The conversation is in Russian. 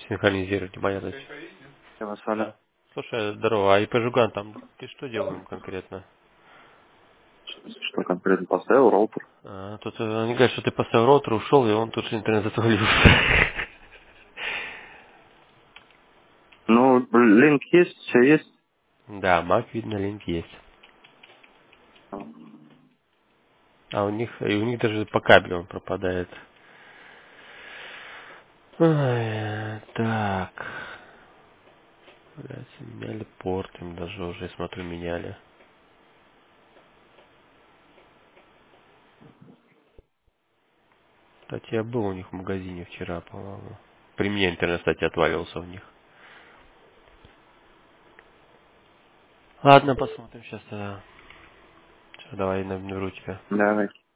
Синхронизировать, понятно. Я вас Аля. Да. Слушай, здорово, а ИП Жуган, там ты что делал им конкретно? Что конкретно поставил? Роутер. Тут они говорят, что ты поставил роутер, ушел, и он тут же интернет отвалился. Ну, линк есть, все есть. Да, Mac, видно, линк есть. А у них даже по кабелю он пропадает. Ой, так. Блядь, меняли порт, им даже уже, я смотрю, меняли. Кстати, я был у них в магазине вчера, по-моему. При мне интернет, кстати, отвалился у них. Ладно, посмотрим сейчас тогда. Всё, давай наберу тебя. Давай.